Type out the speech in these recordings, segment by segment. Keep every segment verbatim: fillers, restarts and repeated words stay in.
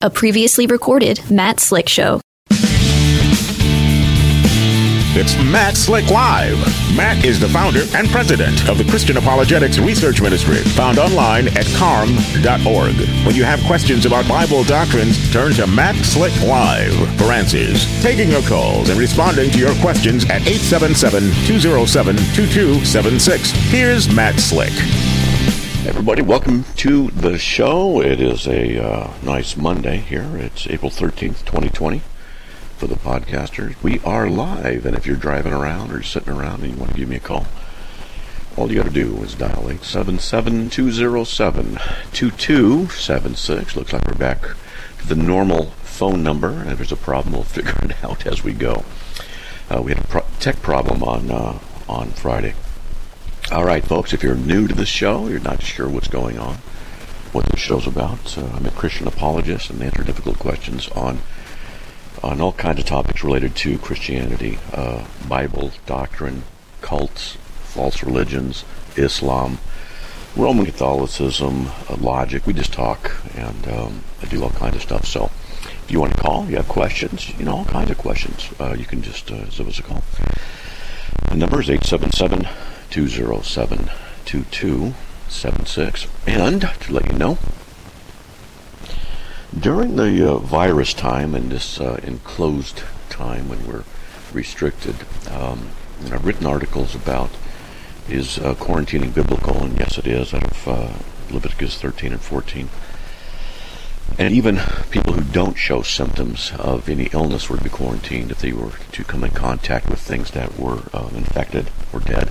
a previously recorded Matt Slick Show. It's Matt Slick Live. Matt is the founder and president of the Christian Apologetics Research Ministry, found online at carm dot org. When you have questions about Bible doctrines, turn to Matt Slick Live for answers. Taking your calls and responding to your questions at eight seven seven, two oh seven, two two seven six. Here's Matt Slick. Everybody, welcome to the show. It is a uh, nice Monday here. It's April thirteenth, twenty twenty. For the podcasters, we are live, and if you're driving around or sitting around and you want to give me a call, all you got to do is dial eight seven seven, two oh seven, two two seven six. Looks like we're back to the normal phone number, and if there's a problem, we'll figure it out as we go. Uh, we had a pro- tech problem on uh, on Friday. All right, folks, if you're new to the show, you're not sure what's going on, what the show's about, uh, I'm a Christian apologist and answer difficult questions on on all kinds of topics related to Christianity, uh, Bible, doctrine, cults, false religions, Islam, Roman Catholicism, uh, logic. We just talk, and um, I do all kinds of stuff. So if you want to call, you have questions, you know, all kinds of questions, uh, you can just uh, give us a call. The number is eight seven seven, two oh seven, two two seven six. And to let you know, during the uh, virus time and this uh, enclosed time when we're restricted, um, and I've written articles about is uh, quarantining biblical, and yes it is, out of uh, Leviticus thirteen and fourteen. And even people who don't show symptoms of any illness were to be quarantined if they were to come in contact with things that were uh, infected or dead.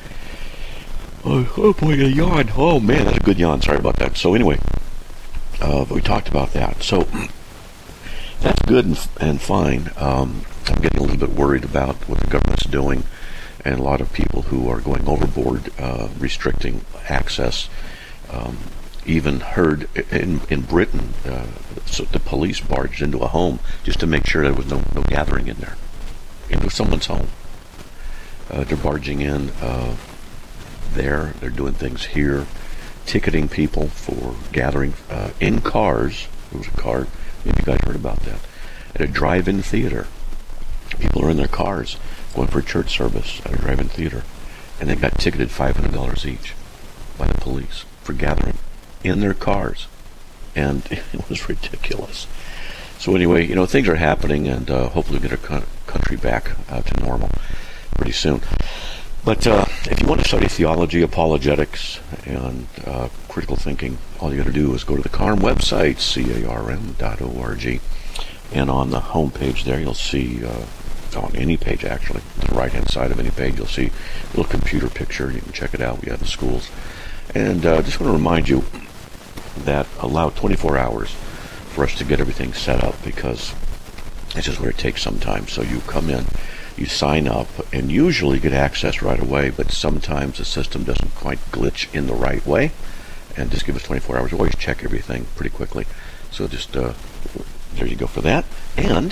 Oh, oh boy, a yawn. Oh man, that's a good yawn. Sorry about that. So anyway, Uh, but we talked about that. So that's good and, and fine. Um, I'm getting a little bit worried about what the government's doing, and a lot of people who are going overboard, uh, restricting access. Um, even heard in in Britain, uh, so the police barged into a home just to make sure there was no, no gathering in there, into someone's home. Uh, they're barging in uh, there. They're doing things here. Ticketing people for gathering uh, in cars. There was a car, maybe you guys heard about that, at a drive-in theater. People are in their cars going for a church service at a drive-in theater, and they got ticketed five hundred dollars each by the police for gathering in their cars, and it was ridiculous. So anyway, you know, things are happening, and uh, hopefully we get our co- country back uh, to normal pretty soon. But uh, if you want to study theology, apologetics, and uh, critical thinking, all you got to do is go to the CARM website, C A R M dot org, and on the home page there you'll see, uh, on any page actually, the right-hand side of any page, you'll see a little computer picture. You can check it out. We have the schools. And I uh, just want to remind you that allow twenty-four hours for us to get everything set up, because this is where it takes some time. So you come in, you sign up, and usually get access right away, but sometimes the system doesn't quite glitch in the right way, and just give us twenty-four hours. We always check everything pretty quickly. So just, uh, there you go for that. And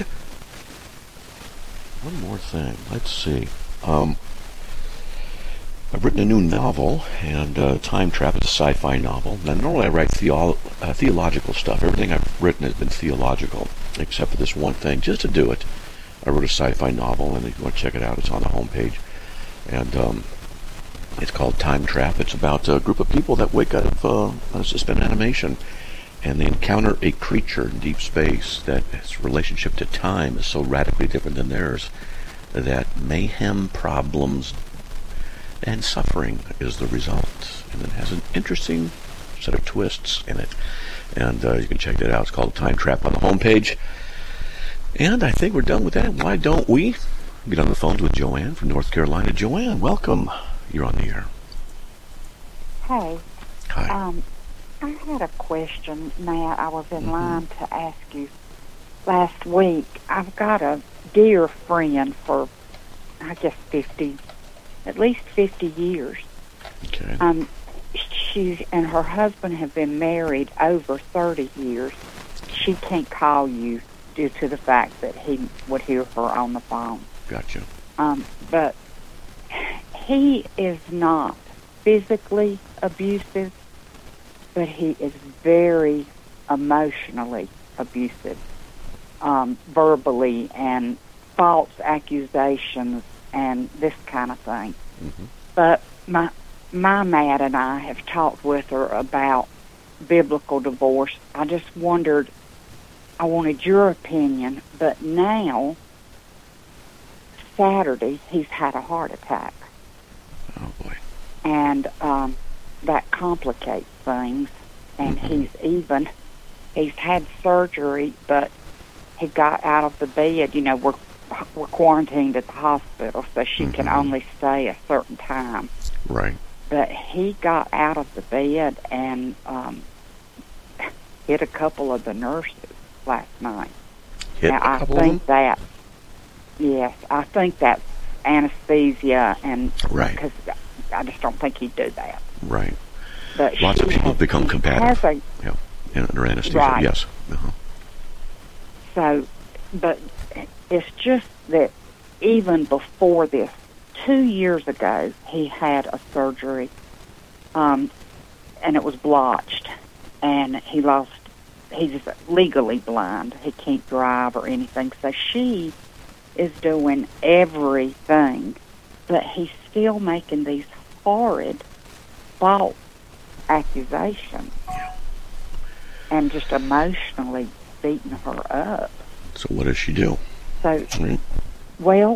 one more thing. Let's see. Um, I've written a new novel, and uh, Time Trap is a sci-fi novel. Now, normally I write theo- uh, theological stuff. Everything I've written has been theological, except for this one thing, just to do it. I wrote a sci-fi novel, and if you want to check it out, it's on the homepage. And um, it's called Time Trap. It's about a group of people that wake up uh, on a suspended animation, and they encounter a creature in deep space that its relationship to time is so radically different than theirs that mayhem, problems, and suffering is the result. And it has an interesting set of twists in it. And uh, you can check that out. It's called Time Trap on the homepage. And I think we're done with that. Why don't we get on the phones with Joanne from North Carolina? Joanne, welcome. You're on the air. Hey. Hi. Um, I had a question, Matt, I was in mm-hmm. line to ask you last week. I've got a dear friend for, I guess, fifty, at least fifty years. Okay. Um, she and her husband have been married over thirty years. She can't call you due to the fact that he would hear her on the phone. Gotcha. Um, but he is not physically abusive, but he is very emotionally abusive, um, verbally, and false accusations and this kind of thing. Mm-hmm. But my my Matt and I have talked with her about biblical divorce. I just wondered, I wanted your opinion, but now, Saturday, he's had a heart attack. Oh, boy. And um, that complicates things. And Mm-hmm. he's even, he's had surgery, but he got out of the bed. You know, we're, we're quarantined at the hospital, so she Mm-hmm. can only stay a certain time. Right. But he got out of the bed and um, hit a couple of the nurses last night. Hit now, a couple I of think them? that, yes, I think that's anesthesia, and Right. because I just don't think he'd do that. Right. But Lots she of people has, become has combative. a, Yeah. And under anesthesia, Right. yes. Uh-huh. So, but it's just that even before this, two years ago, he had a surgery, um, and it was blotched, and he lost, he's legally blind. He can't drive or anything. So she is doing everything, but he's still making these horrid false accusations and just emotionally beating her up. So what does she do? So, Right. well,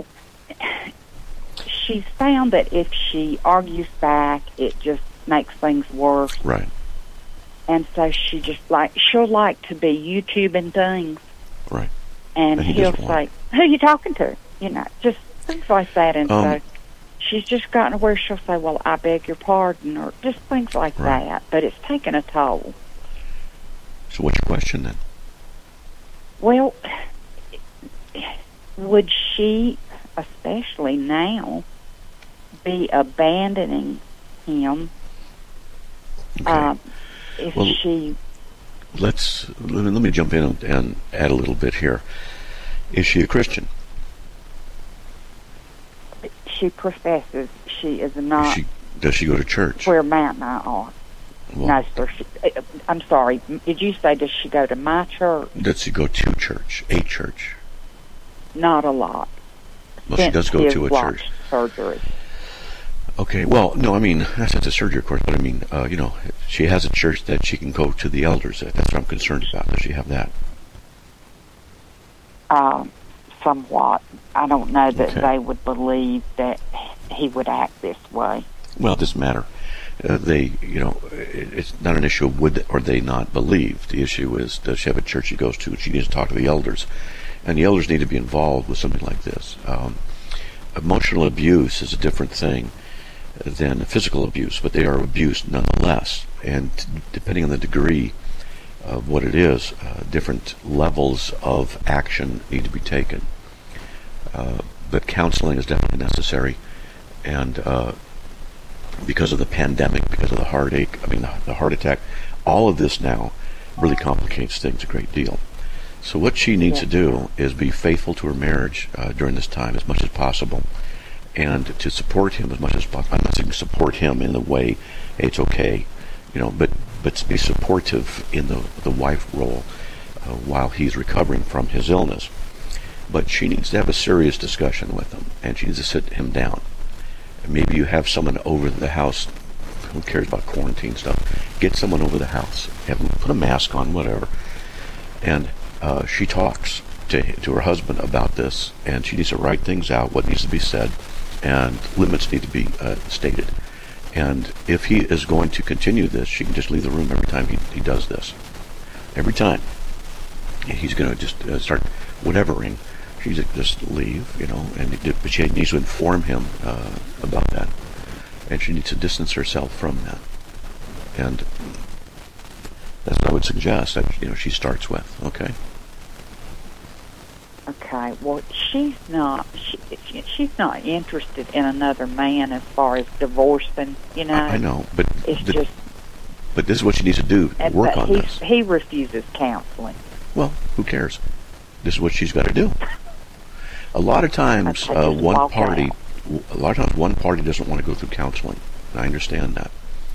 she's found that if she argues back, it just makes things worse. Right. And so she just like, she'll like to be YouTubing things. Right. And And he he'll doesn't say, want who are you talking to? You know, just things like that. And Um, so she's just gotten to where she'll say, well, I beg your pardon, or just things like Right. that. But it's taken a toll. So what's your question then? Well, would she, especially now, be abandoning him Okay. um, if Well, she... Let's let me, let me jump in and, and add a little bit here. Is she a Christian? She professes she is Is not she, does she go to church? where Matt and I are. Well, No, sir. She, uh, I'm sorry. Did you say does she go to my church? Does she go to church? A church? Not a lot. Well, she Since does go his to a watch church. surgery. Okay. Well, no, I mean that's not the surgery, of course, but I mean, uh, you know, she has a church that she can go to the elders at. That's what I'm concerned about. Does she have that? Um, somewhat. I don't know that Okay. they would believe that he would act this way. Well, it doesn't matter. Uh, they, you know, it, it's not an issue of would or they not believe. The issue is, does she have a church she goes to? She needs to talk to the elders, and the elders need to be involved with something like this. Um, emotional abuse is a different thing than physical abuse, but they are abuse nonetheless. And t- depending on the degree of what it is, uh, different levels of action need to be taken. Uh, but counseling is definitely necessary, and uh, because of the pandemic, because of the heartache, I mean the, the heart attack, all of this now really complicates things a great deal. So what she needs Yeah. to do is be faithful to her marriage uh, during this time as much as possible, and to support him as much as possible. I'm not saying support him in the way, hey, it's okay, you know, but but to be supportive in the the wife role uh, while he's recovering from his illness. But she needs to have a serious discussion with him, and she needs to sit him down. And maybe you have someone over the house. Who cares about quarantine stuff? Get someone over the house. Have them put a mask on, whatever. And uh, she talks to to her husband about this, and she needs to write things out, what needs to be said, and limits need to be uh, stated. And if he is going to continue this, she can just leave the room every time he, he does this. Every time. He's going to just uh, start whatevering. She just just leave, you know, and it, but she needs to inform him uh, about that. And she needs to distance herself from that. And that's what I would suggest that, you know, she starts with, okay? Okay, well, she's not. She, she, she's not interested in another man as far as divorcing. You know, I, I know, but it's the, just. but this is what she needs to do, and- work but on he, this. He refuses counseling. Well, who cares? This is what she's got to do. A lot of times, Okay, uh, just one walk party, out. a lot of times, one party doesn't want to go through counseling. And I understand that.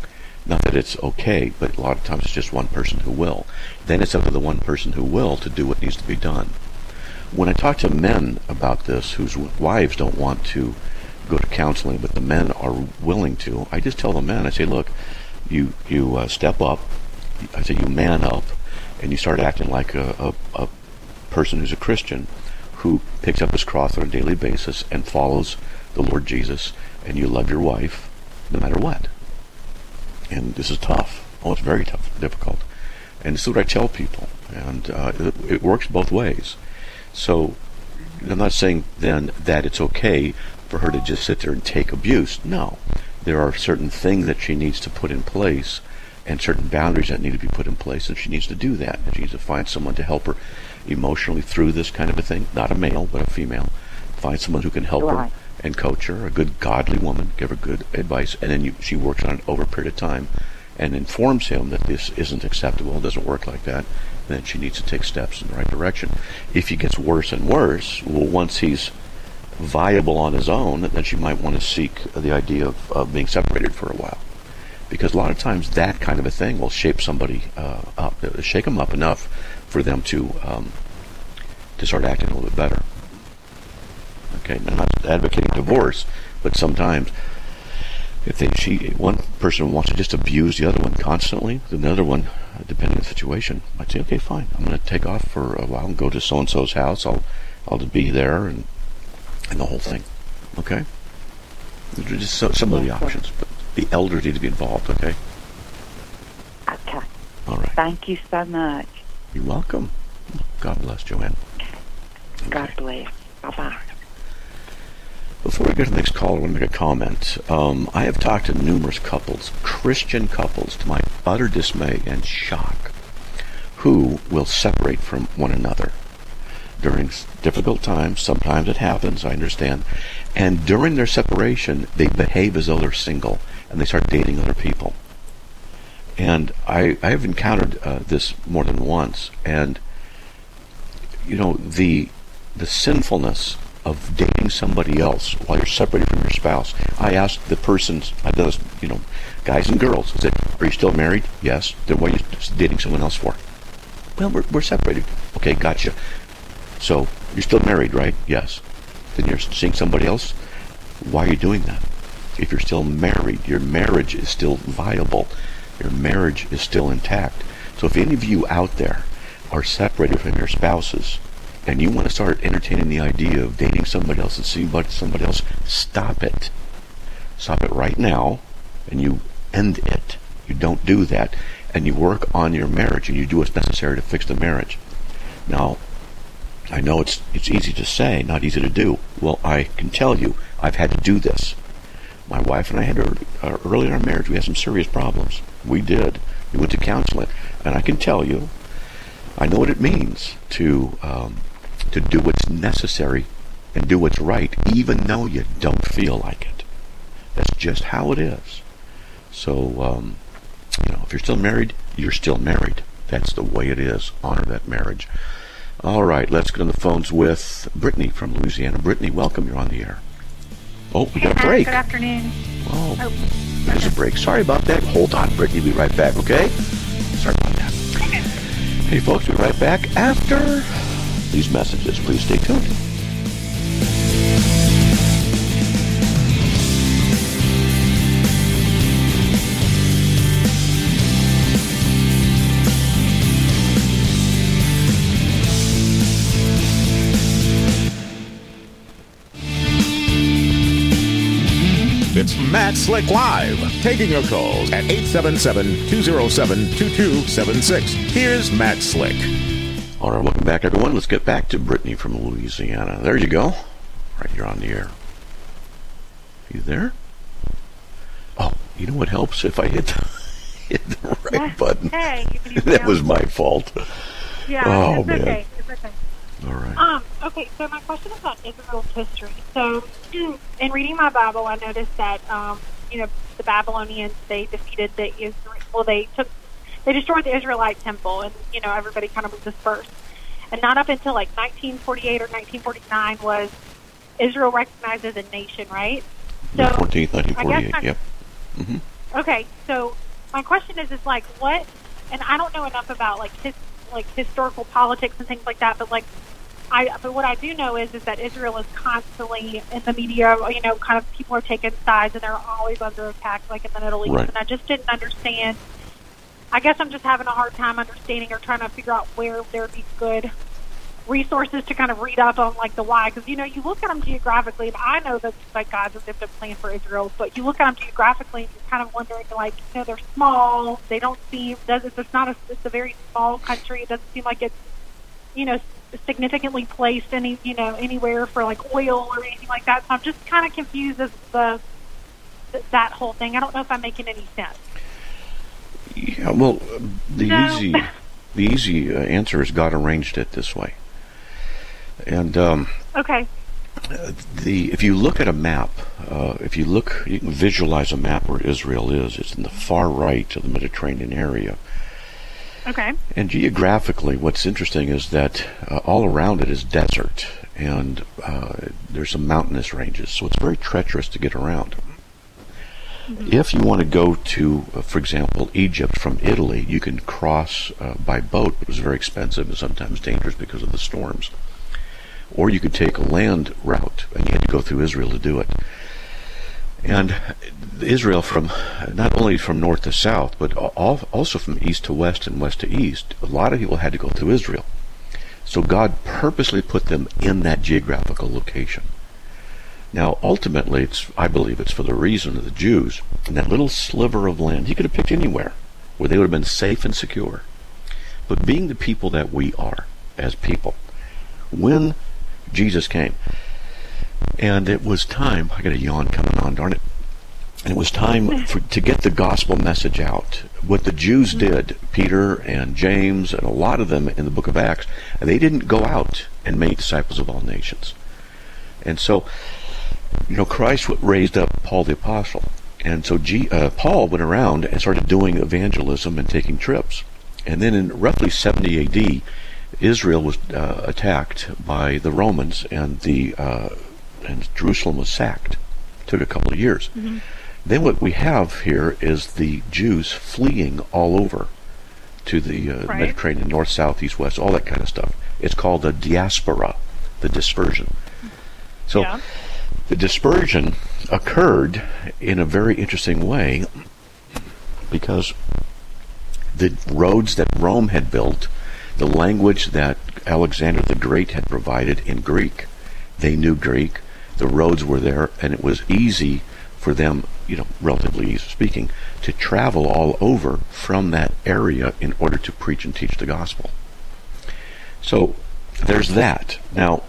Not that it's okay, but a lot of times it's just one person who will. Then it's up to the one person who will to do what needs to be done. When I talk to men about this, whose wives don't want to go to counseling, but the men are willing to, I just tell the men, I say, look, you you uh, step up, I say you man up, and you start acting like a, a, a person who's a Christian, who picks up his cross on a daily basis and follows the Lord Jesus, and you love your wife no matter what. And this is tough. Oh, it's very tough, difficult. And this is what I tell people. And uh, it, it works both ways. So I'm not saying then that it's okay for her to just sit there and take abuse. No. There are certain things that she needs to put in place and certain boundaries that need to be put in place, and she needs to do that. And she needs to find someone to help her emotionally through this kind of a thing. Not a male, but a female. Find someone who can help Right. her and coach her, a good godly woman, give her good advice, and then you, she works on it over a period of time and informs him that this isn't acceptable, it doesn't work like that, and then she needs to take steps in the right direction. If he gets worse and worse, well, once he's viable on his own, then she might want to seek the idea of, of being separated for a while. Because a lot of times that kind of a thing will shape somebody uh, up, shake them up enough for them to um, to start acting a little bit better. Okay, I'm not advocating divorce, but sometimes if they, she, one person wants to just abuse the other one constantly, then the other one, depending on the situation, might say, okay, fine, I'm going to take off for a while and go to so-and-so's house. I'll, I'll just be there and and the whole thing. Okay, these are just so, some of the options, but the elders need to be involved. Okay. Okay. All right. Thank you so much. You're welcome. God bless, Joanne. God Okay. bless. Bye-bye. Before we go to the next call, I want to make a comment. Um, I have talked to numerous couples, Christian couples, to my utter dismay and shock, who will separate from one another during s- difficult times. Sometimes it happens, I understand. And during their separation, they behave as though they're single, and they start dating other people. And I, I have encountered uh, this more than once. And, you know, the the sinfulness of dating somebody else while you're separated from your spouse. I asked the persons, I've done this, you know, guys and girls, I said, are you still married? Yes. Then what are you dating someone else for? Well, we're, we're separated. Okay, gotcha. So, you're still married, right? Yes. Then you're seeing somebody else? Why are you doing that? If you're still married, your marriage is still viable. Your marriage is still intact. So if any of you out there are separated from your spouses, and you want to start entertaining the idea of dating somebody else and seeing somebody else, stop it. Stop it right now, and you end it. You don't do that, and you work on your marriage, and you do what's necessary to fix the marriage. Now, I know it's it's easy to say, not easy to do. Well, I can tell you, I've had to do this. My wife and I had early, uh, early in our marriage, we had some serious problems. We did. We went to counseling, and I can tell you, I know what it means to um, to do what's necessary and do what's right, even though you don't feel like it. That's just how it is. So, um, you know, if you're still married, you're still married. That's the way it is. Honor that marriage. All right, let's get on the phones with Brittany from Louisiana. Brittany, welcome. You're on the air. Oh, we got a break. Good afternoon. Oh, Oh, there's a break. Sorry about that. Hold on, Brittany. We'll be right back, okay? Sorry about that. Hey, folks, we'll be right back after these messages. Please stay tuned. It's Matt Slick Live, taking your calls at eight seven seven, two oh seven, two two seven six. Here's Matt Slick. All right, welcome back, everyone. Let's get back to Brittany from Louisiana. There you go. All right, you're on the air. You there? Oh, you know what helps if I hit the, hit the right Yeah. button? Hey, you can use That the- was my fault. Yeah, Oh, it's man. okay. It's okay. All right. Um, okay, so my question is about Israel's history. So, in reading my Bible, I noticed that, um, you know, the Babylonians, they defeated the Israel, well, they took, they destroyed the Israelite temple, and, you know, everybody kind of was dispersed. And not up until, like, nineteen forty-eight or nineteen forty-nine was Israel recognized as a nation, right? So, fourteenth, nineteen I forty-eight, guess my- yep. Mm-hmm. Okay, so my question is, is like, what, and I don't know enough about, like, his, like historical politics and things like that, but, like, I, but what I do know is, is that Israel is constantly in the media, you know, kind of people are taking sides and they're always under attack, like in the Middle East. Right. And I just didn't understand. I guess I'm just having a hard time understanding or trying to figure out where there would be good resources to kind of read up on, like, the why. Because, you know, you look at them geographically, and I know that, like, God's redemptive plan for Israel, but you look at them geographically and you're kind of wondering, like, you know, they're small. They don't seem, does it's not a, it's a very small country. It doesn't seem like it's, you know, significantly placed any, you know, anywhere for, like, oil or anything like that. So I'm just kind of confused as the that whole thing. I don't know if I'm making any sense. Yeah, well, the No. easy the easy uh, answer is God arranged it this way. And um, Okay. the if you look at a map, uh, if you look, you can visualize a map where Israel is. It's in the far right of the Mediterranean area. Okay. And geographically, what's interesting is that uh, all around it is desert, and uh, there's some mountainous ranges, so it's very treacherous to get around. Mm-hmm. If you want to go to, uh, for example, Egypt from Italy, you can cross uh, by boat. It was very expensive and sometimes dangerous because of the storms. Or you could take a land route, and you had to go through Israel to do it. And Israel, from not only from north to south, but also from east to west and west to east, a lot of people had to go through Israel. So God purposely put them in that geographical location. Now, ultimately, it's I believe it's for the reason of the Jews, in that little sliver of land. He could have picked anywhere where they would have been safe and secure. But being the people that we are as people, when Jesus came, and it was time, I got a yawn coming on, darn it, and it was time for, to get the gospel message out. What the Jews did, Peter and James and a lot of them in the book of Acts, they didn't go out and make disciples of all nations. And so, you know, Christ raised up Paul the Apostle. And so G, uh, Paul went around and started doing evangelism and taking trips. And then in roughly seventy A D, Israel was uh, attacked by the Romans, and the uh, and Jerusalem was sacked. It took a couple of years. Mm-hmm. Then what we have here is the Jews fleeing all over to the uh, right. Mediterranean, north, south, east, west, all that kind of stuff. It's called the diaspora, the dispersion. So yeah. The dispersion occurred in a very interesting way because the roads that Rome had built, the language that Alexander the Great had provided in Greek, they knew Greek, the roads were there, and it was easy for them, you know, relatively easy speaking, to travel all over from that area in order to preach and teach the gospel. So there's that. Now,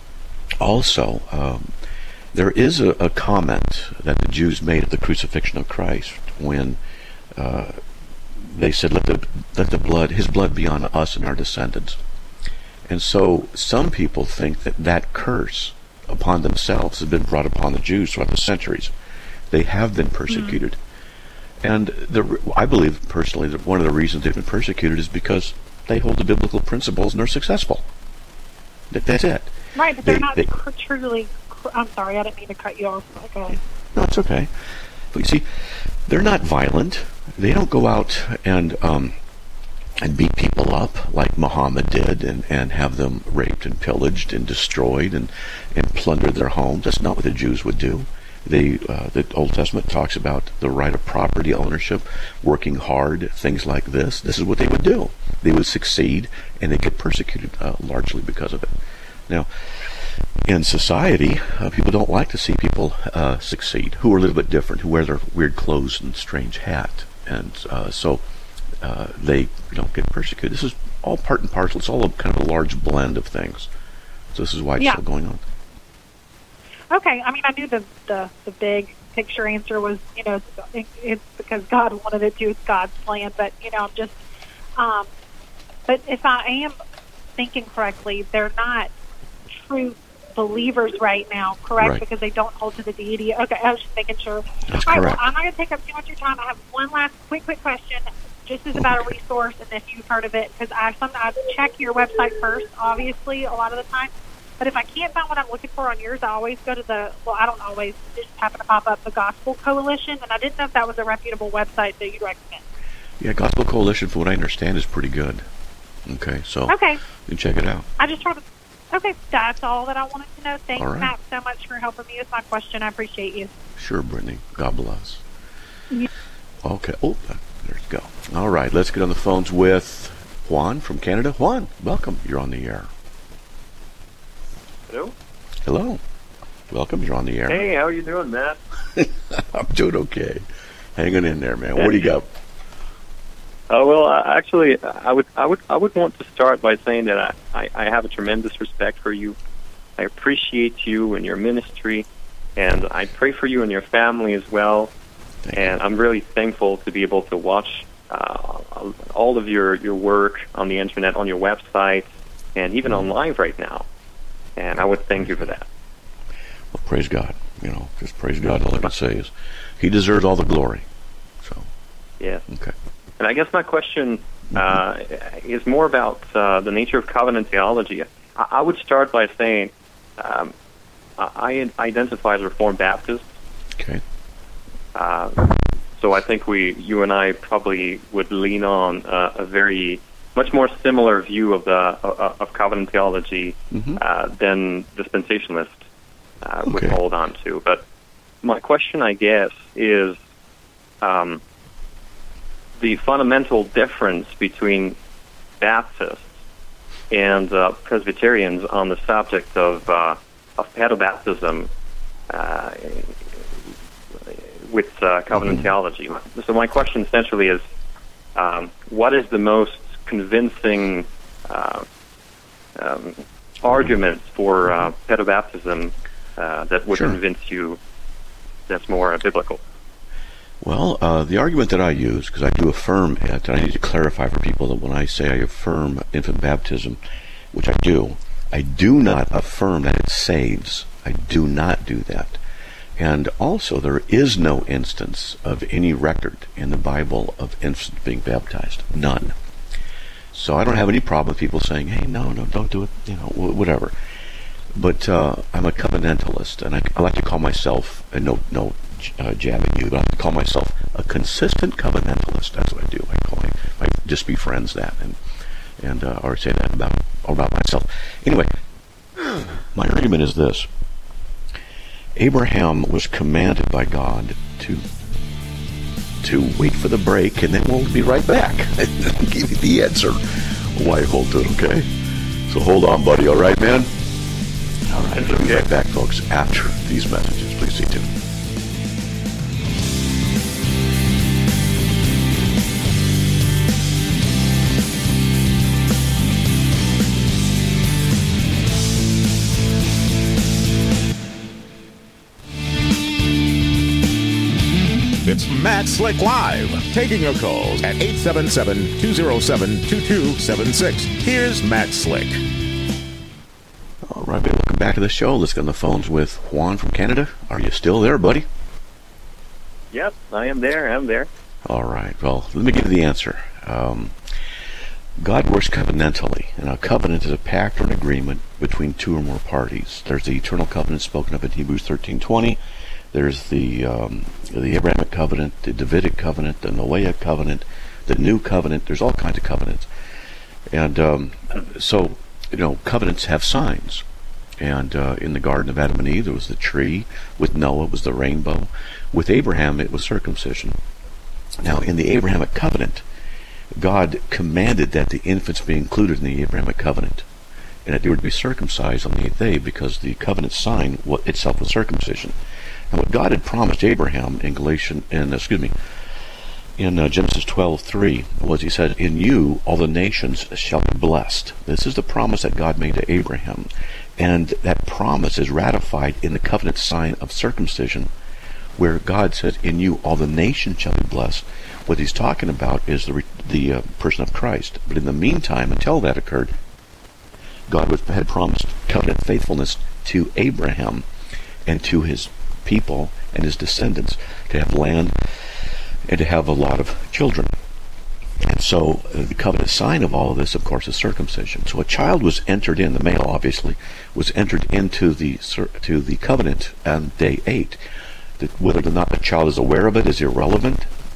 also, um, there is a, a comment that the Jews made of the crucifixion of Christ when uh, they said, let the, let the blood, his blood be on us and our descendants. And so some people think that that curse upon themselves has been brought upon the Jews throughout the centuries. They have been persecuted. Mm-hmm. And the, I believe personally that one of the reasons they've been persecuted is because they hold the biblical principles and they're successful. That, that's it. Right, but they're they, not they, truly... I'm sorry, I didn't mean to cut you off. Okay. No, it's okay. But you see, they're not violent. They don't go out and um, and beat people up like Muhammad did and, and have them raped and pillaged and destroyed and, and plundered their homes. That's not what the Jews would do. They, uh, the Old Testament talks about the right of property ownership, working hard, things like this. This is what they would do. They would succeed, and they get persecuted uh, largely because of it. Now, in society, uh, people don't like to see people uh, succeed, who are a little bit different, who wear their weird clothes and strange hat. And uh, so uh, they you know, get persecuted. This is all part and parcel. It's all a, kind of a large blend of things. So this is why it's yeah. still going on. Okay. I mean, I knew the, the, the big picture answer was, you know, it's, it's because God wanted it to. It's God's plan. But, you know, I'm just... Um, but if I am thinking correctly, they're not true believers right now, correct? Right. Because they don't hold to the deity. Okay, I was just making sure. That's All right, correct. Well, I'm not going to take up too much of your time. I have one last quick, quick question. Just as about a resource, and if you've heard of it, because I sometimes check your website first, obviously, a lot of the time. But if I can't find what I'm looking for on yours, I always go to the, well, I don't always, it just happen to pop up, the Gospel Coalition, and I didn't know if that was a reputable website that you'd recommend. Yeah, Gospel Coalition, from what I understand, is pretty good. Okay, so Okay. you can check it out. I just wanted. Okay, that's all that I wanted to know. Thanks, All right. Matt, so much for helping me with my question. I appreciate you. Sure, Brittany. God bless. Yeah. Okay. Oh, there you go. All right, let's get on the phones with Juan from Canada. Juan, welcome. You're on the air. Hello? Hello. Welcome. You're on the air. Hey, how are you doing, Matt? I'm doing okay. Hanging in there, man. What do you got? Oh well, uh, actually, I would, I would, I would want to start by saying that I, I, I have a tremendous respect for you. I appreciate you and your ministry, and I pray for you and your family as well. Thank and you. I'm really thankful to be able to watch uh, all of your, your work on the internet, on your website, and even on live right now. And I would thank you for that. Well, praise God. You know, just praise God. All I can say is He deserves all the glory. So, Yes. okay. And I guess my question uh, is more about uh, the nature of covenant theology. I, I would start by saying um, I identify as Reformed Baptist. Okay. Uh, so I think we, you and I, probably would lean on uh, a very much more similar view of the uh, of covenant theology Mm-hmm. uh, than dispensationalists uh, would Okay. hold on to. But my question, I guess, is um, the fundamental difference between Baptists and uh, Presbyterians on the subject of uh, of pedobaptism uh, with uh, covenant Mm-hmm. theology. So my question essentially is, um, what is the most convincing uh, um, argument for uh, pedobaptism uh, that would Sure. convince you that's more uh, biblical? Well, uh, the argument that I use, because I do affirm it, and I need to clarify for people that when I say I affirm infant baptism, which I do, I do not affirm that it saves. I do not do that. And also, there is no instance of any record in the Bible of infants being baptized. None. So I don't have any problem with people saying, hey, no, no, don't do it, you know, wh- whatever. But uh, I'm a covenantalist, and I, I like to call myself, and no, no uh, jabbing you, but I like to call myself a consistent covenantalist. That's what I do. I call my, I just be friends that, and and uh, or say that about about myself. Anyway, my argument is this: Abraham was commanded by God to to wait for the break, and then we'll be right back. I'll give you the answer why hold to it. Okay, so hold on, buddy. All right, man. All right, we'll be right back, folks, after these messages. Please stay tuned. It's Matt Slick Live, taking your calls at eight seven seven, two oh seven, two two seven six. Here's Matt Slick. All right, welcome back to the show. Let's get on the phones with Juan from Canada. Are you still there, buddy? Yep, I am there. I'm there. All right. Well, let me give you the answer. Um, God works covenantally, and a covenant is a pact or an agreement between two or more parties. There's the eternal covenant spoken of in Hebrews thirteen twenty. There's the um, the Abrahamic covenant, the Davidic covenant, the Noahic covenant, the New Covenant. There's all kinds of covenants, and um, so you know, covenants have signs. And uh, in the Garden of Adam and Eve, there was the tree. With Noah, it was the rainbow. With Abraham, it was circumcision. Now, in the Abrahamic covenant, God commanded that the infants be included in the Abrahamic covenant, and that they were to be circumcised on the eighth day, because the covenant sign itself was circumcision. And what God had promised Abraham in Galatians, in excuse me, in uh, Genesis twelve three, was He said, "In you all the nations shall be blessed." This is the promise that God made to Abraham, and that promise is ratified in the covenant sign of circumcision, where God said, "In you all the nations shall be blessed." What He's talking about is the the uh, person of Christ. But in the meantime, until that occurred, God was, had promised covenant faithfulness to Abraham and to his people and his descendants, to have land and to have a lot of children. And so uh, the covenant sign of all of this, of course, is circumcision. So a child was entered in, the male obviously, was entered into the to the covenant on day eight. That whether or not the child is aware of it is irrelevant.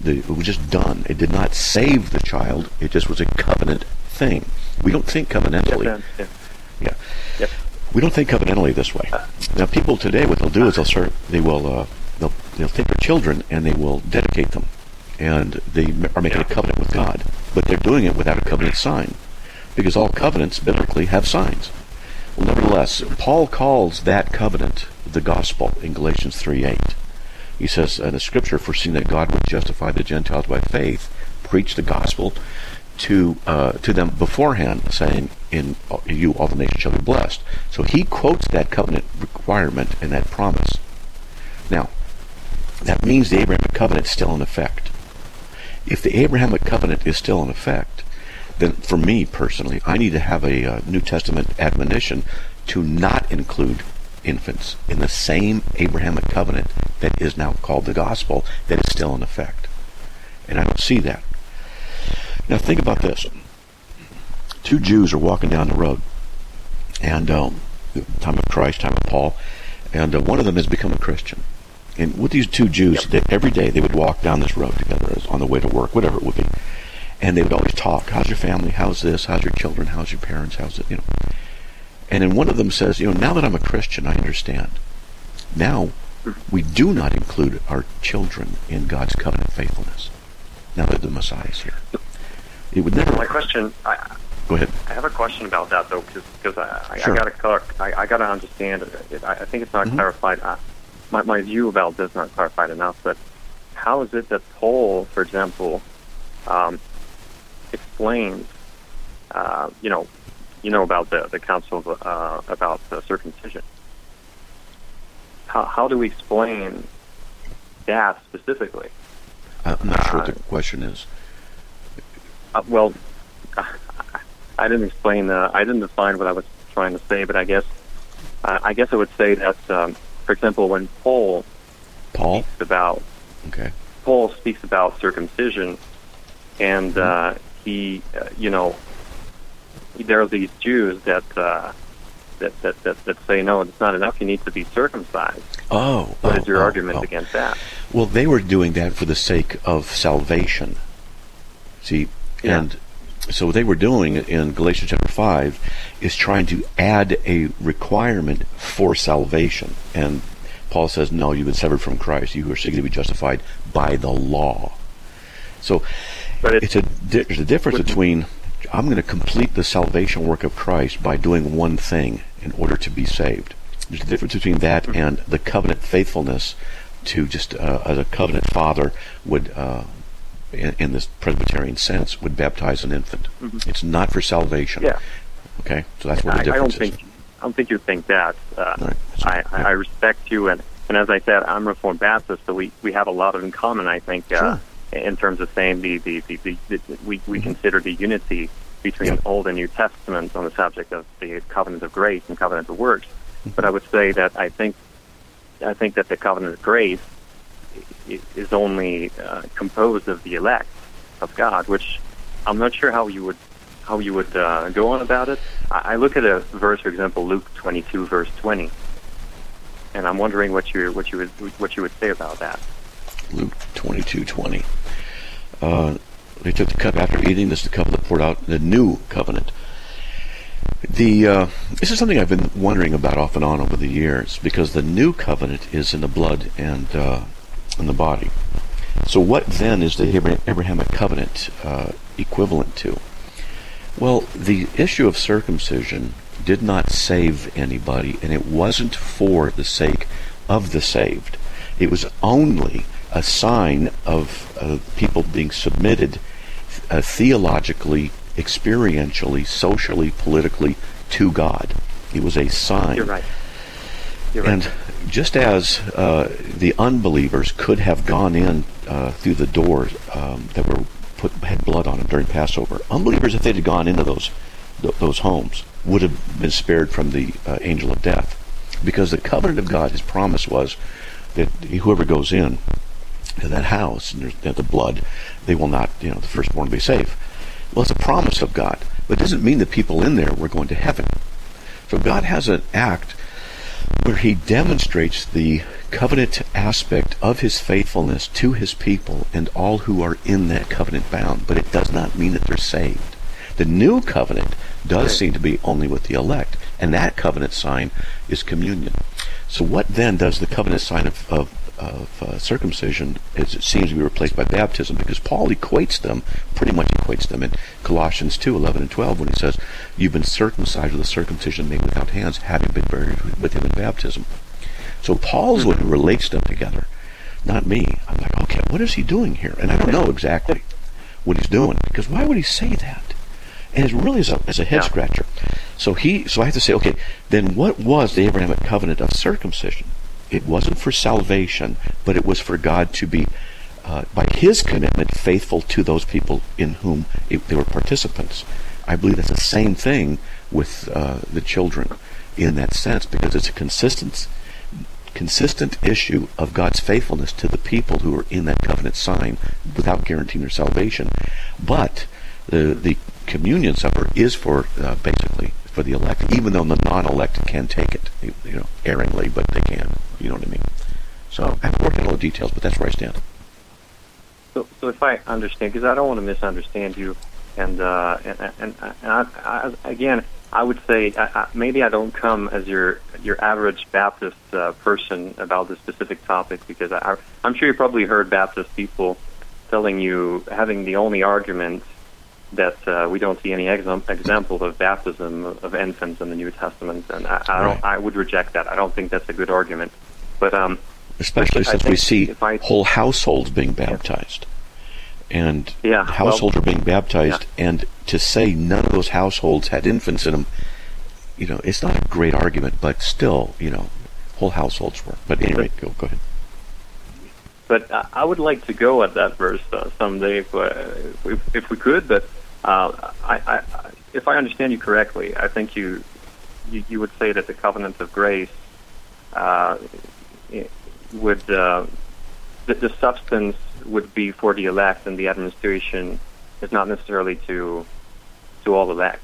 the, it was just done. It did not save the child. It just was a covenant thing. We don't think covenantally. Yes, yes. Yeah. Yep. We don't think covenantally this way. Now, people today, what they'll do is they'll start, they will, uh, they'll, they'll take their children and they will dedicate them, and they are making a covenant with God, but they're doing it without a covenant sign, because all covenants biblically have signs. Well, nevertheless, Paul calls that covenant the gospel in Galatians three eight. He says in the scripture, foreseeing that God would justify the Gentiles by faith, preach the gospel to uh, to them beforehand, saying, in you all the nations shall be blessed. So he quotes that covenant requirement and that promise. Now, that means the Abrahamic covenant is still in effect. If the Abrahamic covenant is still in effect, then for me personally, I need to have a uh, New Testament admonition to not include infants in the same Abrahamic covenant that is now called the gospel, that is still in effect. And I don't see that. Now think about this. Two Jews are walking down the road, and um, time of Christ, time of Paul, and uh, one of them has become a Christian. And with these two Jews, yep. they, every day they would walk down this road together on the way to work, whatever it would be. And they would always talk, how's your family, how's this, how's your children, how's your parents, how's it, you know. And then one of them says, you know, now that I'm a Christian, I understand. Now, we do not include our children in God's covenant faithfulness, now that the Messiah is here. It would never... My question... I, Go ahead. I have a question about that, though, because I, I, sure. I got to I, I got to understand it. I, I think it's not mm-hmm. clarified. Uh, my, my view about this is not clarified enough, but how is it that Paul, for example, um, explains, uh, you know, you know about the, the council of, uh, about the circumcision. How, how do we explain that specifically? I'm not sure uh, what the question is. Uh, well, I didn't explain. Uh, I didn't define what I was trying to say, but I guess uh, I guess I would say that, um, for example, when Paul Paul speaks about okay, Paul speaks about circumcision, and mm-hmm. uh, he, uh, you know, there are these Jews that, uh, that that that that say no, it's not enough. You need to be circumcised. Oh, what oh, is your oh, argument oh. against that? Well, they were doing that for the sake of salvation. See, yeah. and so what they were doing in Galatians chapter five is trying to add a requirement for salvation. And Paul says, no, you've been severed from Christ. You are seeking to be justified by the law. So but it's, it's a there's a difference between I'm going to complete the salvation work of Christ by doing one thing in order to be saved. There's a difference between that mm-hmm. and the covenant faithfulness to just uh, as a covenant father would uh, In, in this Presbyterian sense, would baptize an infant. Mm-hmm. It's not for salvation. Yeah. Okay, so that's what the I, difference I don't is. think I don't think you think that. Uh, right. I, yeah. I respect you, and, and as I said, I'm Reformed Baptist, so we, we have a lot of in common. I think uh, sure. in terms of saying the the, the, the, the we we mm-hmm. consider the unity between yeah. Old and New Testaments on the subject of the covenant of grace and covenant of works. Mm-hmm. But I would say that I think I think that the covenant of grace is only uh, composed of the elect of God, which I'm not sure how you would how you would uh, go on about it. I, I look at a verse, for example, Luke twenty-two, verse twenty, and I'm wondering what you what you would what you would say about that. Luke twenty-two twenty. Uh, they took the cup after eating. This is the cup that poured out the new covenant. The uh, this is something I've been wondering about off and on over the years, because the new covenant is in the blood and uh, in the body. So what then is the Abrahamic covenant uh, equivalent to? Well, the issue of circumcision did not save anybody, and it wasn't for the sake of the saved. It was only a sign of uh, people being submitted uh, theologically, experientially, socially, politically to God. It was a sign. You're right. You're right. And just as uh, the unbelievers could have gone in uh, through the doors um, that were put had blood on them during Passover, unbelievers, if they'd have gone into those th- those homes, would have been spared from the uh, angel of death, because the covenant of God, His promise was that whoever goes in to that house and there's the blood, they will not, you know, the firstborn will be safe. Well, it's a promise of God, but it doesn't mean that people in there were going to heaven. So God has an act where He demonstrates the covenant aspect of his faithfulness to his people and all who are in that covenant bound, but it does not mean that they're saved. The new covenant does seem to be only with the elect, and that covenant sign is communion. So what then does the covenant sign of, of, of uh, circumcision, is it seems to be replaced by baptism, because Paul equates them, pretty much equates them in Colossians two, eleven and twelve, when he says, you've been circumcised with a circumcision made without hands, having been buried with him in baptism. So Paul's the one who relates them together, not me. I'm like, okay, what is he doing here? And I don't know exactly what he's doing, because why would he say that? And it really is a, is a head Yeah. scratcher. So he, so I have to say, okay, then what was the Abrahamic covenant of circumcision? It wasn't for salvation, but it was for God to be, uh, by his commitment, faithful to those people in whom it, they were participants. I believe that's the same thing with uh, the children in that sense, because it's a consistent, consistent issue of God's faithfulness to the people who are in that covenant sign without guaranteeing their salvation. But the the communion supper is for uh, basically for the elect, even though the non-elect can take it, you know, erringly, but they can. You know what I mean? So I haven't worked out all the details, but that's where I stand. So, so if I understand, because I don't want to misunderstand you, and uh, and and, and I, I, again, I would say I, I, maybe I don't come as your your average Baptist uh, person about this specific topic, because I, I'm sure you probably heard Baptist people telling you, having the only argument that uh, we don't see any exam- example of baptism of infants in the New Testament, and I, I don't. Right. I would reject that. I don't think that's a good argument. But um, especially I since think we see if I- whole households being baptized, and Yeah, households well, are being baptized, yeah. and to say none of those households had infants in them, you know, it's not a great argument, but still, you know, whole households were. But anyway, go go ahead. But uh, I would like to go at that verse uh, someday if, uh, if, if we could. But uh, I, I, if I understand you correctly, I think you you, you would say that the covenant of grace uh, would uh, the, the substance would be for the elect, and the administration is not necessarily to to all elect.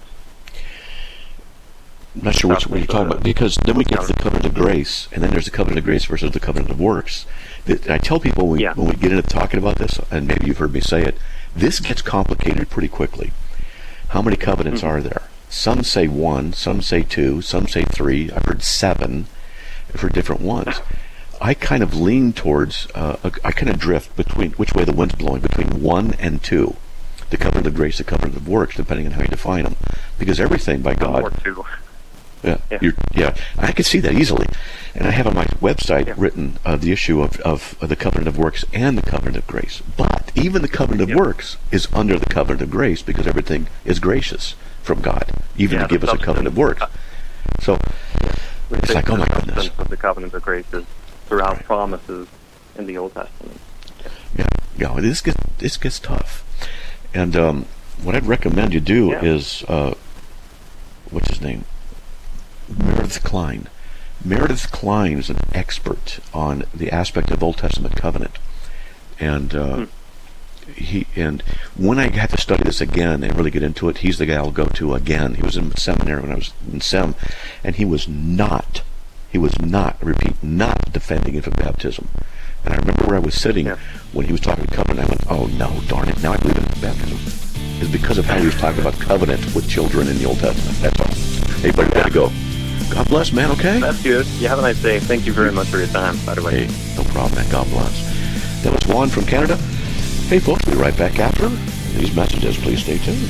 I'm not sure which one you're talking about, because then we get to the covenant of grace, and then there's the covenant of grace versus the covenant of works. And I tell people when we, Yeah. when we get into talking about this, and maybe you've heard me say it, this gets complicated pretty quickly. How many covenants Mm-hmm. are there? Some say one, some say two, some say three. I've heard seven for different ones. I kind of lean towards, uh, I kind of drift between which way the wind's blowing, between one and two. The covenant of grace, the covenant of works, depending on how you define them. Because everything by God... Or two. Yeah, Yeah. You're, yeah, I can see that easily, and I have on my website Yeah. written uh, the issue of, of, of the covenant of works and the covenant of grace. But even the covenant of Yeah. works is under the covenant of grace, because everything is gracious from God, even Yeah, to give the us a covenant of works. So We it's say like, oh my the goodness, substance of the covenant of grace is throughout Right. promises in the Old Testament. yeah, yeah. This gets this gets tough, and um, what I'd recommend you do Yeah. is uh, what's his name? Meredith Klein. Meredith Klein is an expert on the aspect of Old Testament covenant, and uh, Hmm. he and when I had to study this again and really get into it, he's the guy I'll go to again. He was in seminary when I was in Sem, and he was not, he was not, repeat, not defending infant baptism. And I remember where I was sitting Yeah. when he was talking covenant. I went, "Oh no, darn it! Now I believe in infant baptism." It's because of how he was talking about covenant with children in the Old Testament. That's all. Hey, buddy, gotta go. God bless, man. Okay. That's good. You have a nice day. Thank you very much for your time, by the way. Hey, no problem, man. God bless. That was Juan from Canada. Hey, folks, we'll be right back after these messages. Please stay tuned.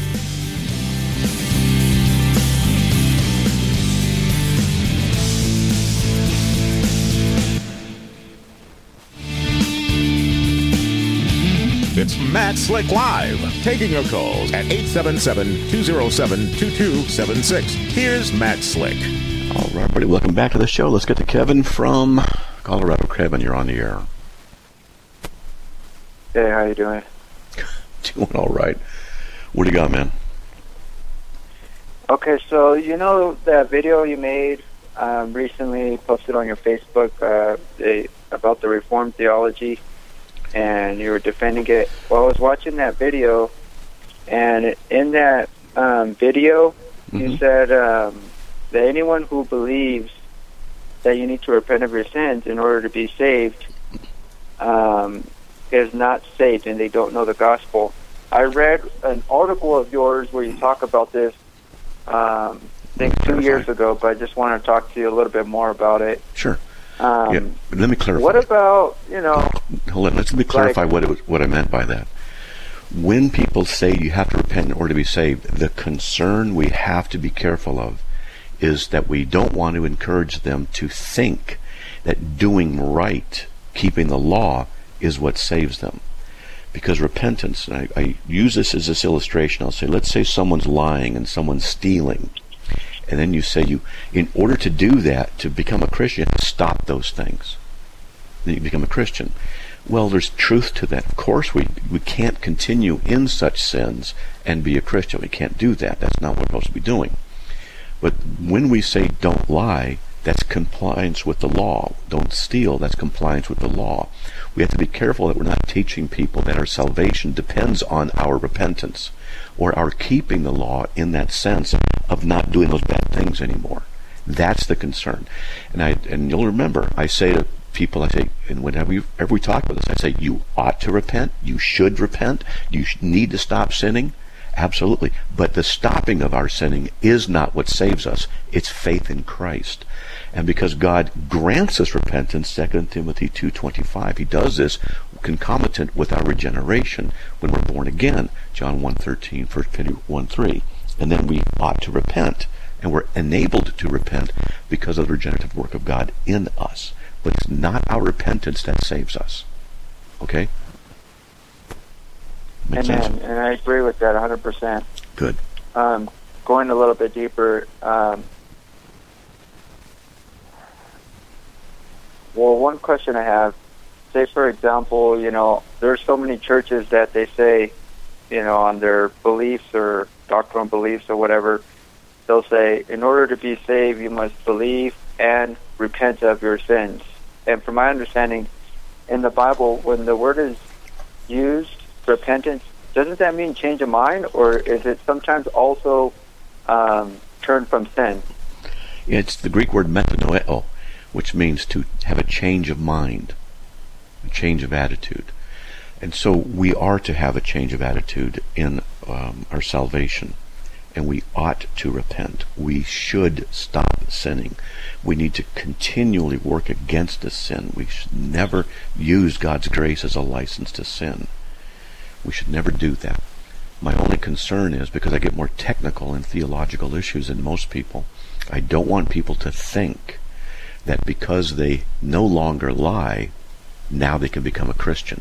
It's Matt Slick Live, taking your calls at eight seven seven, two oh seven, two two seven six. Here's Matt Slick. All right, everybody, welcome back to the show. Let's get to Kevin from Colorado. Kevin, you're on the air. Hey, how you doing? Doing all right. What do you got, man? Okay, so you know that video you made um, recently, posted on your Facebook, uh, the, about the Reformed theology, and you were defending it. Well, I was watching that video, and in that um, video, Mhm. you said um, that anyone who believes that you need to repent of your sins in order to be saved um, is not saved, and they don't know the gospel. I read an article of yours where you talk about this, um, I think two years ago, but I just want to talk to you a little bit more about it. Sure. Um, yeah, but let me clarify. What about, you know... Hold on, let's let me clarify like, what it was, what I meant by that. When people say you have to repent in order to be saved, the concern we have to be careful of is that we don't want to encourage them to think that doing right, keeping the law, is what saves them. Because repentance, and I, I use this as this illustration, I'll say, let's say someone's lying and someone's stealing. And then you say, you, in order to do that, to become a Christian, you have to stop those things. Then you become a Christian. Well, there's truth to that. Of course, we, we can't continue in such sins and be a Christian. We can't do that. That's not what we're supposed to be doing. But when we say don't lie, that's compliance with the law. Don't steal, that's compliance with the law. We have to be careful that we're not teaching people that our salvation depends on our repentance or our keeping the law in that sense of not doing those bad things anymore. That's the concern. And I and you'll remember, I say to people, I say, and whenever we, ever we talk about this, I say, you ought to repent, you should repent, you need to stop sinning. Absolutely. But the stopping of our sinning is not what saves us. It's faith in Christ. And because God grants us repentance, Second Timothy two twenty-five, he does this concomitant with our regeneration when we're born again, John one thirteen, First Peter one three. And then we ought to repent. And we're enabled to repent because of the regenerative work of God in us. But it's not our repentance that saves us. Okay? Makes Amen. sense? And I agree with that one hundred percent. Good. Um, going a little bit deeper, um, well, one question I have, say, for example, you know, there's so many churches that they say, you know, on their beliefs or doctrinal beliefs or whatever, they'll say, in order to be saved, you must believe and repent of your sins. And from my understanding, in the Bible, when the word is used, repentance, doesn't that mean change of mind, or is it sometimes also um, turn from sin? It's the Greek word metanoeo, which means to have a change of mind, a change of attitude. And so we are to have a change of attitude in um, our salvation, and we ought to repent. We should stop sinning. We need to continually work against the sin. We should never use God's grace as a license to sin. We should never do that. My only concern is, because I get more technical in theological issues than most people, I don't want people to think that because they no longer lie, now they can become a Christian.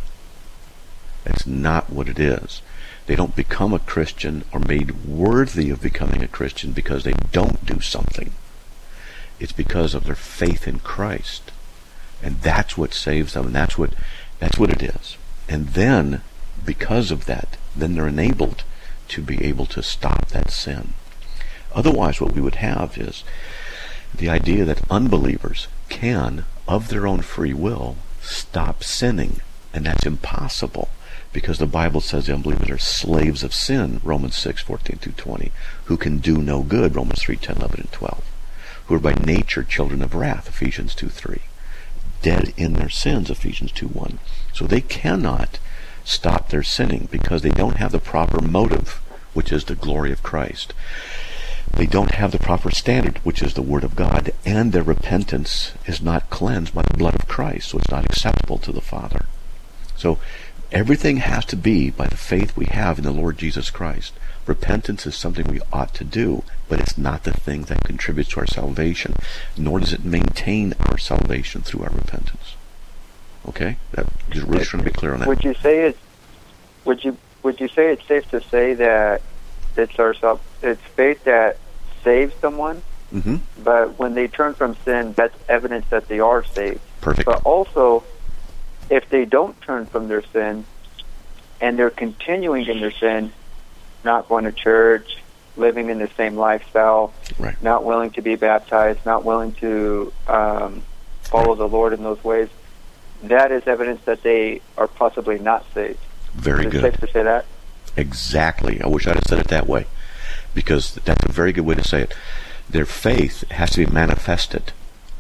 That's not what it is. They don't become a Christian or made worthy of becoming a Christian because they don't do something. It's because of their faith in Christ. And that's what saves them, and that's what that's what it is. And then, because of that, then they're enabled to be able to stop that sin. Otherwise, what we would have is the idea that unbelievers can, of their own free will, stop sinning. And that's impossible, because the Bible says the unbelievers are slaves of sin, Romans six fourteen through twenty, who can do no good, Romans three ten, eleven, and twelve, who are by nature children of wrath, Ephesians two three, dead in their sins, Ephesians two one. So they cannot stop their sinning because they don't have the proper motive, which is the glory of Christ. They don't have the proper standard, which is the Word of God, and their repentance is not cleansed by the blood of Christ, so it's not acceptable to the Father. So everything has to be by the faith we have in the Lord Jesus Christ. Repentance is something we ought to do, but it's not the thing that contributes to our salvation, nor does it maintain our salvation through our repentance. Okay? That, just really trying to be clear on that. Would you say it's would you would you say it's safe to say that it's our self, it's faith that saves someone, mm-hmm. but when they turn from sin, that's evidence that they are saved. Perfect. But also, if they don't turn from their sin and they're continuing in their sin, not going to church, living in the same lifestyle, right. not willing to be baptized, not willing to um, follow right. the Lord in those ways, that is evidence that they are possibly not saved. Very is good. Is it safe to say that? Exactly. I wish I'd have said it that way, because that's a very good way to say it. Their faith has to be manifested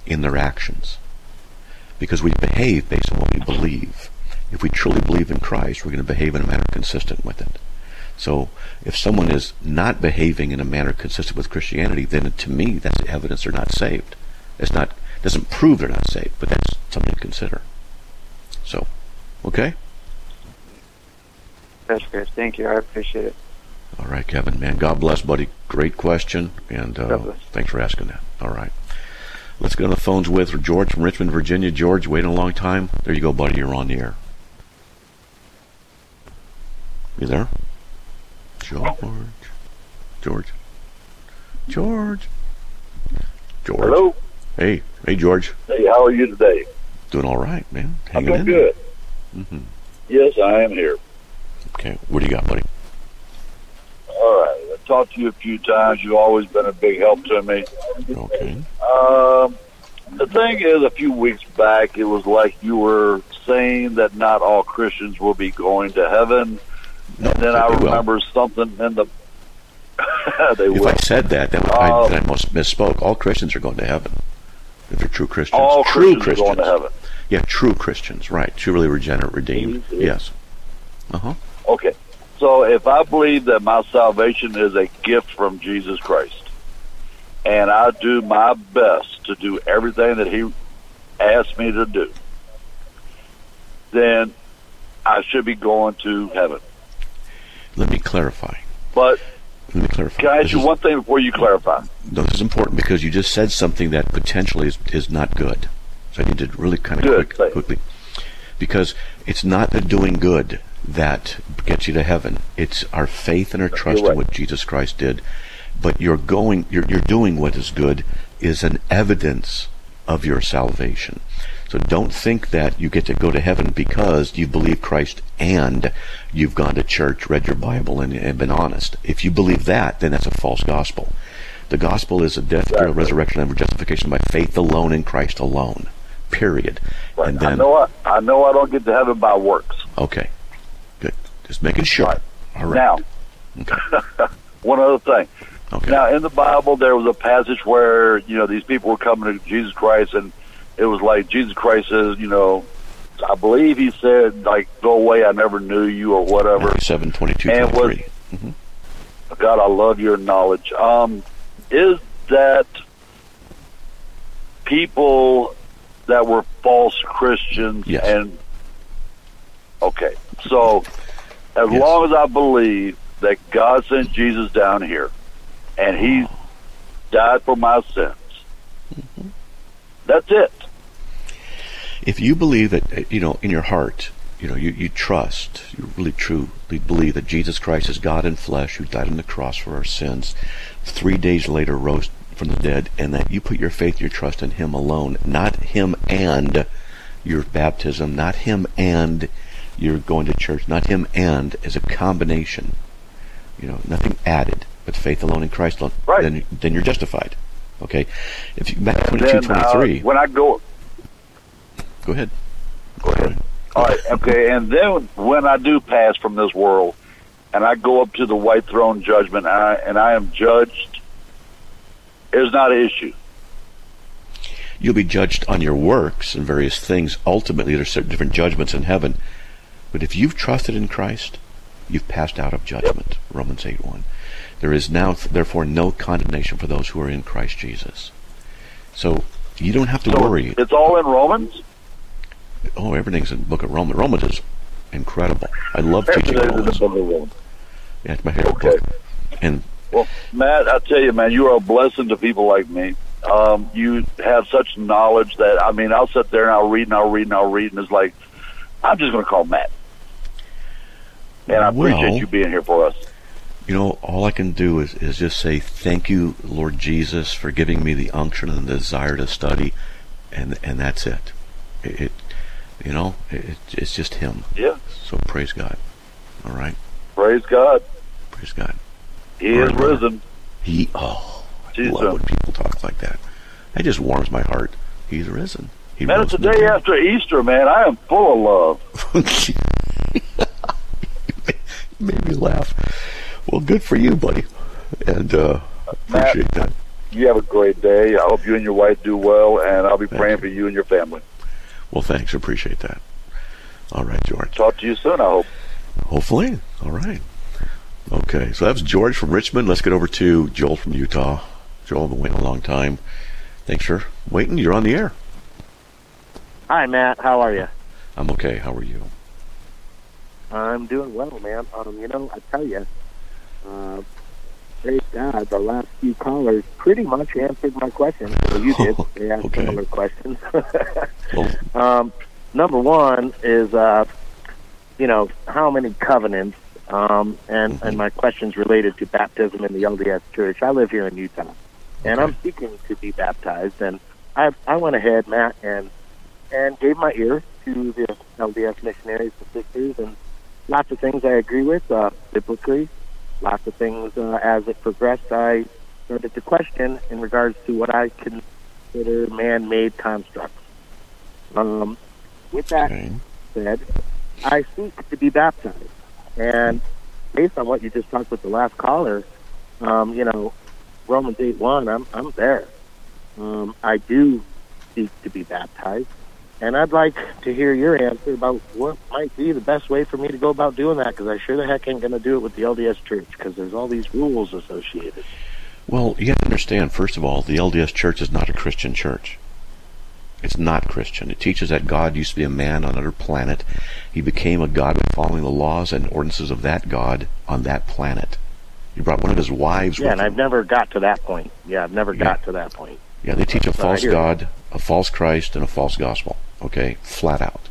in their actions. Because we behave based on what we believe. If we truly believe in Christ, we're going to behave in a manner consistent with it. So if someone is not behaving in a manner consistent with Christianity, then to me that's evidence they're not saved. It's not doesn't prove they're not saved, but that's something to consider. So, okay? That's good. Thank you. I appreciate it. All right, Kevin, man. God bless, buddy. Great question, and uh, thanks for asking that. All right. Let's get on the phones with George from Richmond, Virginia. George, waiting a long time. There you go, buddy. You're on the air. You there? George. George. George. George. Hello. Hey. Hey, George. Hey, how are you today? Doing all right, man. I'm Hanging doing in good. Mm-hmm. Yes, I am here. Okay. What do you got, buddy? All right. I've talked to you a few times. You've always been a big help to me. Okay. Um, the thing is, a few weeks back, it was like you were saying that not all Christians will be going to heaven. No, and then I will. remember something in the... they if will. I said that, then uh, I, then I most misspoke. All Christians are going to heaven. If they're true Christians. All true Christians, Christians are going to heaven. Yeah, true Christians, right. Truly regenerate, redeemed. Mm-hmm. Yes. Uh-huh. Okay. So if I believe that my salvation is a gift from Jesus Christ, and I do my best to do everything that he asked me to do, then I should be going to heaven. Let me clarify. But Let me clarify. can I ask This you is- one thing before you clarify? No, this is important because you just said something that potentially is, is not good. So I need to really kind of Good, quick, thanks. quickly. Because it's not the doing good that gets you to heaven. It's our faith and our trust right. in what Jesus Christ did. But you're going, you're, you're doing what is good is an evidence of your salvation. So don't think that you get to go to heaven because you believe Christ and you've gone to church, read your Bible, and, and been honest. If you believe that, then that's a false gospel. The gospel is a death, burial, resurrection, and justification by faith alone in Christ alone. Period. Right. And then, I know I, I know I don't get to heaven by works. okay, good. Just making sure. Right. All right. Now, Okay. one other thing. Okay. Now, in the Bible, there was a passage where, you know, these people were coming to Jesus Christ, and it was like Jesus Christ says, you know, I believe he said, like, go away, I never knew you, or whatever. Matthew seven, twenty-two, And was- twenty-three. Mm-hmm. God, I love your knowledge. Um, is that people that were false Christians? Yes. And okay, so as Yes. long as I believe that God sent Jesus down here, and he died for my sins, Mm-hmm. that's it. If you believe that, you know, in your heart, you know, you, you trust, you really truly believe that Jesus Christ is God in flesh who died on the cross for our sins, three days later rose from the dead, and that you put your faith, your trust in him alone, not him and your baptism, not him and you're going to church, not him and as a combination, you know, nothing added, but faith alone in Christ alone, Right. then, then you're justified. Okay? If you, Matthew And twenty-two, then, uh, twenty-three, when I go, go ahead. Go ahead. All right, okay, and then when I do pass from this world, and I go up to the white throne judgment, and I, and I am judged, it's not an issue. You'll be judged on your works and various things. Ultimately, there's certain different judgments in heaven. But if you've trusted in Christ, you've passed out of judgment. Yep. Romans eight one. There is now, therefore, no condemnation for those who are in Christ Jesus. So you don't have to So worry. It's all in Romans? Oh, everything's in the book of Romans. Romans is incredible. I love teaching Everything's in the Romans. book of Romans. Yeah, it's my favorite Okay. book. And Well, Matt, I tell you, man, you are a blessing to people like me. Um, you have such knowledge that, I mean, I'll sit there and I'll read and I'll read and I'll read, and it's like, I'm just going to call Matt. And I Well, appreciate you being here for us. you know, all I can do is, is just say thank you, Lord Jesus, for giving me the unction and the desire to study, and and that's it. It, it you know, it, it's just Him. Yeah. So praise God. All right. Praise God. Praise God. He All is right, brother. risen. He. Oh, I Jesus. love when people talk like that. That just warms my heart. He's risen. He Man, rose it's the from day dead. after Easter, man. I am full of love. You made me laugh. Well, good for you, buddy. And uh, appreciate that. you have a great day. I hope you and your wife do well, and I'll be Thank praying you. for you and your family. Well, thanks. Appreciate that. All right, George. Talk to you soon, I hope. Hopefully. All right. Okay, so that was George from Richmond. Let's get over to Joel from Utah. Joel, I've been waiting a long time. Thanks for waiting. You're on the air. Hi, Matt. How are you? I'm okay. How are you? I'm doing well, man. Um, you know, I tell you, uh, praise God, the last few callers pretty much answered my questions. Well, you did. They asked Okay. similar questions. Well, um, number one is, uh, you know, how many covenants? Um, and, Mm-hmm. and my question's related to baptism in the L D S Church. I live here in Utah, and Okay. I'm seeking to be baptized. And I, I went ahead, Matt, and and gave my ear to the L D S missionaries and sisters, and lots of things I agree with uh, biblically. Lots of things uh, as it progressed, I started to question in regards to what I consider man-made constructs. Um, with that okay. said, I seek to be baptized. And based on what you just talked with the last caller, um, you know, Romans eight one, I'm I'm there. Um, I do seek to be baptized. And I'd like to hear your answer about what might be the best way for me to go about doing that, because I sure the heck ain't going to do it with the L D S Church, because there's all these rules associated. Well, you have to understand, first of all, the L D S Church is not a Christian church. It's not Christian. It teaches that God used to be a man on another planet. He became a God by following the laws and ordinances of that God on that planet. He brought one of his wives Yeah, with and him. I've never got to that point. Yeah, I've never Yeah. got to that point. Yeah, they teach a So I false hear God, a false Christ, and a false gospel. Okay, flat out.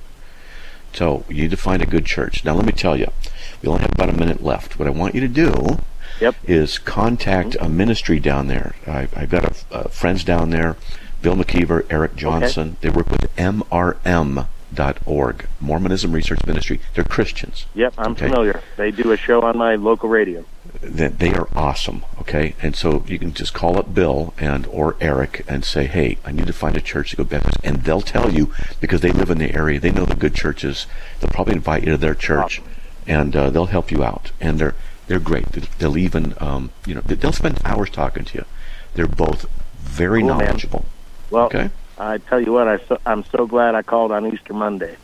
So you need to find a good church. Now let me tell you, we only have about a minute left. What I want you to do Yep. is contact a ministry down there. I, I've got a, uh, friends down there, Bill McKeever, Eric Johnson. They work with M R M dot org, Mormonism Research Ministry. They're Christians. Yep, I'm Okay. familiar. They do a show on my local radio. They, they are awesome. Okay, and so you can just call up Bill and or Eric and say, "Hey, I need to find a church to go baptize," and they'll tell you, because they live in the area. They know the good churches. They'll probably invite you to their church, Awesome. and uh, they'll help you out. And they're they're great. They'll even um, you know they'll spend hours talking to you. They're both very Cool, man. knowledgeable. Well, Okay. I tell you what, I so, I'm so glad I called on Easter Monday.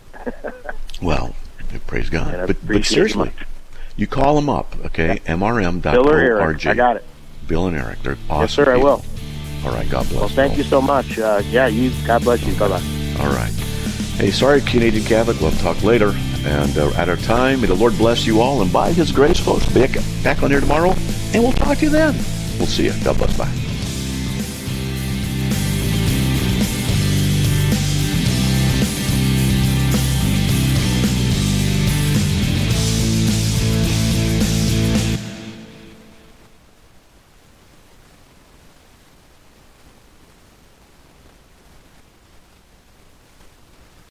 Well, praise God. And I But, appreciate but you seriously, much. you call them up, okay? M R M dot org. Bill or Eric, I got it. Bill and Eric, they're awesome. Yes, sir, I people. will. All right, God bless. Well, thank you so much. Uh, yeah, you. God bless you. Bye-bye. All right. Hey, sorry, Canadian Catholic. We'll talk later. And uh, at our time, may the Lord bless you all. And by His grace, folks, back, back on here tomorrow. And we'll talk to you then. We'll see you. God bless. Bye.